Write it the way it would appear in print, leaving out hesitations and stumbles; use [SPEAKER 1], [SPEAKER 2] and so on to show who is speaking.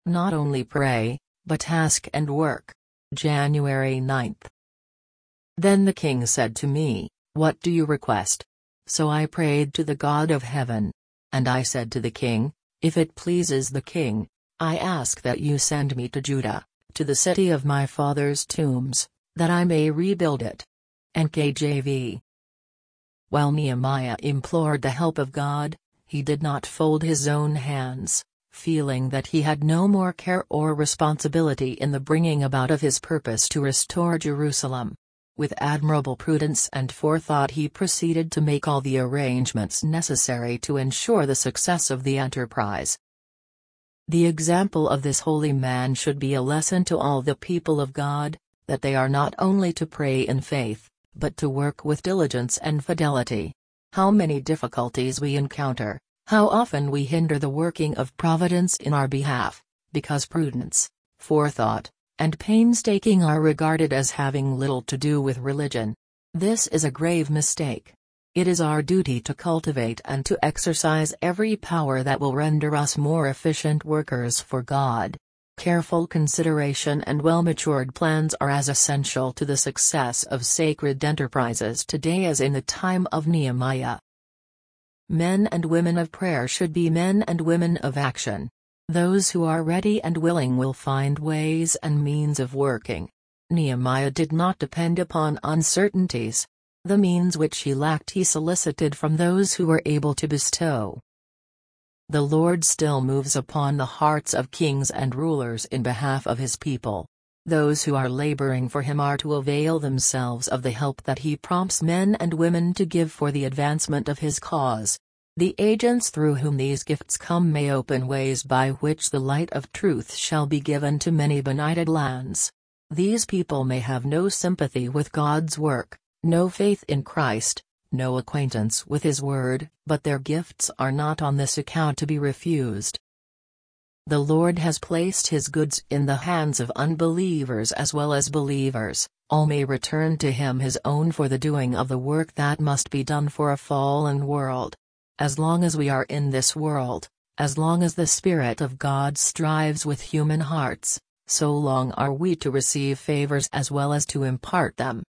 [SPEAKER 1] Not only pray, but ask and work. January 9. Then the king said to me, "What do you request?" So I prayed to the God of heaven. And I said to the king, "If it pleases the king, I ask that you send me to Judah, to the city of my father's tombs, that I may rebuild it." NKJV. While Nehemiah implored the help of God, he did not fold his own hands, feeling that he had no more care or responsibility in the bringing about of his purpose to restore Jerusalem. With admirable prudence and forethought he proceeded to make all the arrangements necessary to ensure the success of the enterprise. The example of this holy man should be a lesson to all the people of God, that they are not only to pray in faith, but to work with diligence and fidelity. How many difficulties we encounter, how often we hinder the working of providence in our behalf, because prudence, forethought, and painstaking are regarded as having little to do with religion. This is a grave mistake. It is our duty to cultivate and to exercise every power that will render us more efficient workers for God. Careful consideration and well-matured plans are as essential to the success of sacred enterprises today as in the time of Nehemiah. Men and women of prayer should be men and women of action. Those who are ready and willing will find ways and means of working. Nehemiah did not depend upon uncertainties. The means which he lacked he solicited from those who were able to bestow. The Lord still moves upon the hearts of kings and rulers in behalf of his people. Those who are laboring for him are to avail themselves of the help that he prompts men and women to give for the advancement of his cause. The agents through whom these gifts come may open ways by which the light of truth shall be given to many benighted lands. These people may have no sympathy with God's work, no faith in Christ, no acquaintance with His Word, but their gifts are not on this account to be refused. The Lord has placed His goods in the hands of unbelievers as well as believers. All may return to Him His own for the doing of the work that must be done for a fallen world. As long as we are in this world, as long as the Spirit of God strives with human hearts, so long are we to receive favors as well as to impart them.